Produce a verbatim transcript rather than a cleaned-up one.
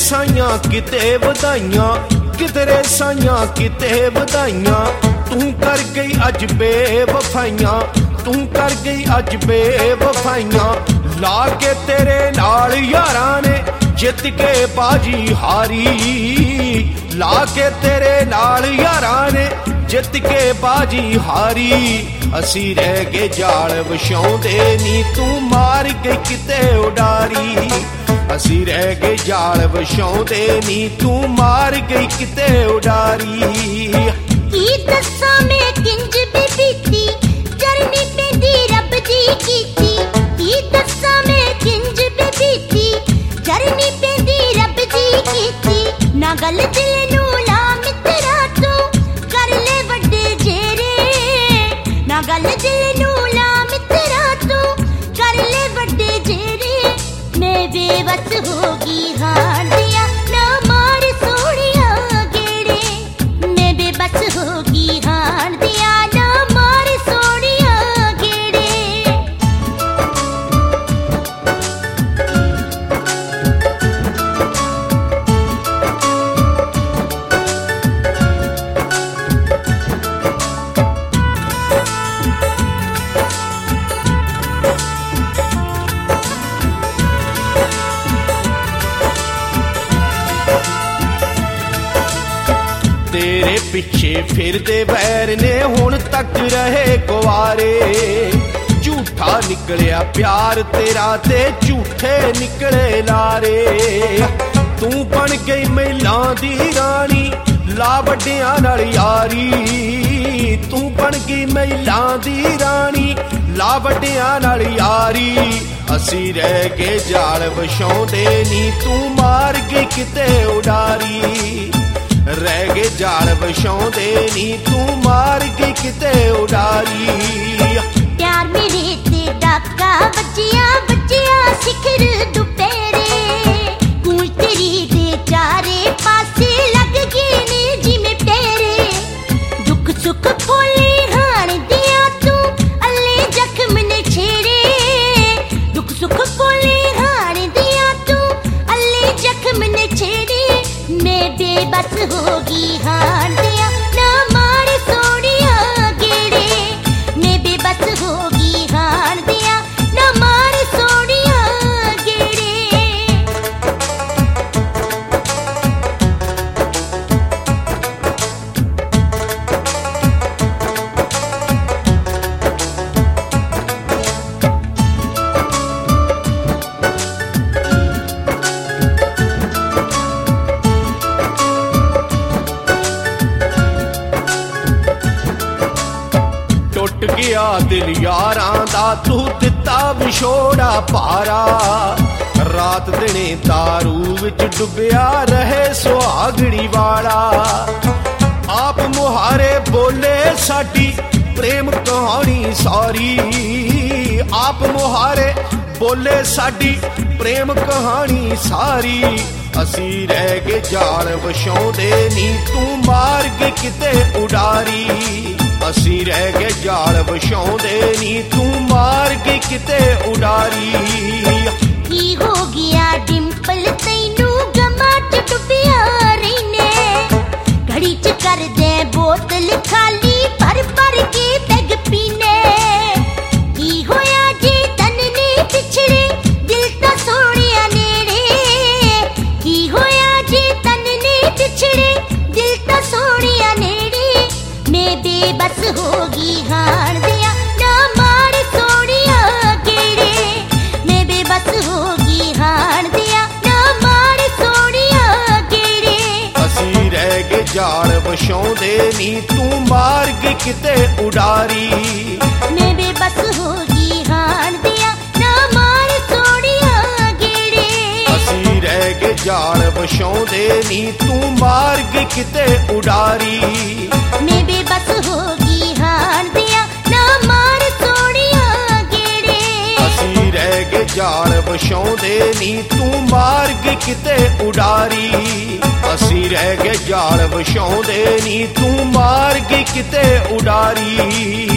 ਸਾਈਆਂ ਕਿਤੇ ਵਧਾਈਆਂ, ਕਿਧਰੇ ਸਾਈਆਂ ਕਿਤੇ ਵਧਾਈਆਂ। ਤੂੰ ਕਰ ਗਈ ਅੱਜ ਬੇਵਫਾਈਆਂ, ਤੂੰ ਕਰ ਗਈ ਅੱਜ ਬੇਵਫਾਈਆਂ। ਲਾ ਕੇ ਤੇਰੇ ਨਾਲ ਯਾਰਾਂ ਨੇ ਜਿੱਤ ਕੇ ਬਾਜੀ ਹਾਰੀ, ਲਾ ਕੇ ਤੇਰੇ ਨਾਲ ਯਾਰਾਂ ਨੇ ਜਿੱਤ ਕੇ ਬਾਜੀ ਹਾਰੀ। ਅਸੀਂ ਰਹਿ ਗਏ ਜਾਲ ਵਿਛਾਉਂਦੇ ਨੀ, ਤੂੰ ਮਾਰ ਗਈ ਕਿਤੇ ਉਡਾਰੀ। ਅਸੀਂ ਰਹਿ ਗਏ ਜਾਲ ਵਿਛਾਉਂਦੇ ਨੀ, ਤੂੰ ਮਾਰ ਗਈ ਕਿਤੇ ਉਡਾਰੀ। ਕੀ ਦੱਸਾਂ ਮੈਂ ਕਿੰਜ ਬੀਤੀ, ਕਰਨੀ ਪੈਂਦੀ ਰੱਬ ਦੀ ਕੀਤੀ। ਕੀ ਦੱਸਾਂ ਮੈਂ ਕਿੰਜ ਬੀਤੀ, ਕਰਨੀ ਪੈਂਦੀ ਰੱਬ ਦੀ ਕੀਤੀ। ਨਾ ਗੱਲ ਦਿਲ ਨੂੰ ਲਾ ਮਿੱਤਰਾ ਤੂੰ ਕਰ ਲੈ ਵੱਡੇ ਜੇਰੇ, ਨਾ ਗੱਲ ਦਿਲ ਨੂੰ ਲਾ ਮਿੱਤਰਾ ਤੂੰ ਕਰ ਲੈ ਵੱਡੇ ਜੇਰੇ। ਮੈਂ ਬੇਵਸ ਹੋ ਗਈ ਹਾਰ ਦਿਆ, ਨਾ ਮਾਰ ਸੋਹਣਿਆ ਗੇੜੇ। ਮੈਂ ਬੇਬਸ ਹੋ ਗਈ ਹਾਰ ਦਿਆ, ਨਾ ਮਾਰ ਸੋਹਣਿਆ ਗੇੜੇ। ਤੇਰੇ ਪਿੱਛੇ ਫਿਰਦੇ ਵੈਰ ਨੇ ਹੁਣ ਤੱਕ ਰਹੇ ਕੁਆਰੇ। ਝੂਠਾ ਨਿਕਲਿਆ ਪਿਆਰ ਤੇਰਾ ਤੇ ਝੂਠੇ ਨਿਕਲੇ ਲਾਰੇ। ਤੂੰ ਬਣ ਗਈ ਮਹਿਲਾਂ ਦੀ ਰਾਣੀ, ਲਾ ਵੱਡਿਆਂ ਨਾਲ ਯਾਰੀ। ਤੂੰ ਬਣ ਗਈ ਮਹਿਲਾਂ ਦੀ ਰਾਣੀ, ਲਾ ਵੱਡਿਆਂ ਨਾਲ ਯਾਰੀ। ਅਸੀਂ ਰਹਿ ਗਏ ਜਾਲ ਵਿਛਾਉਂਦੇ ਨੀ, ਤੂੰ ਮਾਰ ਗਈ ਕਿਤੇ ਉਡਾਰੀ। ਰਹਿ ਗਏ ਜਾਲ ਵਿਛਾਉਂਦੇ ਨੀ, ਤੂੰ ਮਾਰ ਗਈ ਕਿਤੇ ਉਡਾਰੀ। ਪਿਆਰ ਮੇਰੇ ਤੇ ਡਾਕਾ ਵੱਜਿਆ, ਵੱਜਿਆ ਸਿਖਰ ਦੁਪਹਿਰੇ। ਗੂੰਜ ਤੇਰੀ ਦੇ ਚਾਰੇ ਪਾਸੇ ਲੱਗ ਗਏ ਨੇ ਜਿਵੇਂ ਤੇਰੇ। ਦੁੱਖ ਸੁੱਖ ਭੁੱਲੀ ਹਾਣ ਦਿਆ ਤੂੰ ਅੱਲੇ ਜ਼ਖਮ ਨੇ ਛੇੜੇ। ਦੁੱਖ ਸੁੱਖ ਭੁੱਲੀ ਹਾਣ ਦਿਆ ਤੂੰ ਅੱਲੇ ਜ਼ਖਮ ਨੇ ਛੇੜੇ। ਮੈਂ ਬੇਬਸ ਹੋ ਗਈ ਹਾਰ ਦਿਆ, ਨਾ ਮਾਰ ਸੋਹਣਿਆ ਗੇੜੇ। ਮੈਂ ਬੇਬਸ ਹੋ ਗਈ ਹਾਰ ਦਿਆ, ਨਾ ਮਾਰ ਸੋਹਣਿਆ ਗੇੜੇ। ਟੁੱਟ ਗਿਆ ਦਿਲ ਯਾਰਾਂ ਦਾ, ਤੂੰ ਦਿੱਤਾ ਵਿਛੋੜਾ ਭਾਰਾ। ਰਾਤ ਦਿਨੇ ਦਾਰੂ ਵਿੱਚ ਡੁੱਬਿਆ ਰਹੇ ਸੁਹਾਗਣੀ ਵਾਲਾ। ਆਪ ਮੁਹਾਰੇ ਬੋਲੇ ਸਾਡੀ ਪ੍ਰੇਮ ਕਹਾਣੀ ਸਾਰੀ। ਆਪ ਮੁਹਾਰੇ ਬੋਲੇ ਸਾਡੀ ਪ੍ਰੇਮ ਕਹਾਣੀ ਸਾਰੀ। ਅਸੀਂ ਰਹਿ ਗਏ ਜਾਲ ਵਿਛਾਉਂਦੇ ਨੀ, ਤੂੰ ਮਾਰ ਗਈ ਕਿਤੇ ਉਡਾਰੀ। ਅਸੀਂ ਰਹਿ ਗਏ ਜਾਲ ਵਿਛਾਉਂਦੇ ਨੀ, ਤੂੰ ਮਾਰ ਗਈ ਕਿਤੇ ਉਡਾਰੀ। ਕੀ ਹੋ ਗਿਆ ਡਿੰਪਲ ਤੈਨੂੰ ਗਮਾਂ ਚ ਡੁੱਬਿਆ ਰਹਿਨੇ। ਘੜੀ ਚ ਕਰਦੇ ਬੋਤਲ ਖਾਲੀ, ਭਰ ਭਰ ਕੇ ਪੈਗ ਪੀਨੇ। ਕੀ ਹੋਇਆ ਜੇ ਤਨ ਨੇ ਪਿਛੜੇ, ਦਿਲ ਤਾਂ ਸੋਹਣਿਆ ਨੇੜੇ। ਕੀ ਹੋਇਆ ਜੇ ਤਨ ਨੇ ਪਿਛੜੇ, ਦਿਲ ਤਾਂ ਸੋਹਣਿਆ ਨੇੜੇ। ਮੈਂ ਬੇਬਸ ਹੋ ਗਈ ਹਾਰ ਦਿਆ, ਨਾ ਮਾਰ ਸੋਹਣਿਆ ਗੇੜੇ। ਮੈਂ ਬੇਬਸ ਹੋ ਗਈ ਹਾਰ ਦਿਆ, ਨਾ ਮਾਰ ਸੋਹਣਿਆ ਗੇੜੇ। ਅਸੀਂ ਰਹਿ ਗਏ ਜਾਲ ਵਿਛਾਉਂਦੇ ਨੀ, ਤੂੰ ਮਾਰ ਗਈ ਕਿਤੇ ਉਡਾਰੀ। ਮੈਂ ਬੇਬਸ ਹੋ ਗਈ ਹਾਰ ਦਿਆ, ਨਾ ਮਾਰ ਸੋਹਣਿਆ ਗੇੜੇ। ਅਸੀਂ ਰਹਿ ਗਏ ਜਾਲ ਵਿਛਾਉਂਦੇ ਨੀ, ਤੂੰ ਮਾਰ ਗਈ ਕਿਤੇ ਉਡਾਰੀ। ਮੈਂ ਬੇਬਸ ਹੋ ਗਈ ਹਾਰ ਦਿਆ, ਨਾ ਮਾਰ ਸੋਹਣਿਆ ਗੇੜੇ। ਅਸੀਂ ਰਹਿ ਗਏ ਜਾਲ ਵਿਛਾਉਂਦੇ ਨੀ, ਤੂੰ ਮਾਰ ਗਈ ਕਿਤੇ ਉਡਾਰੀ। ਅਸੀਂ ਰਹਿ ਗਏ ਜਾਲ ਵਿਛਾਉਂਦੇ ਨੀ, ਤੂੰ ਮਾਰ ਗਈ ਕਿਤੇ ਉਡਾਰੀ।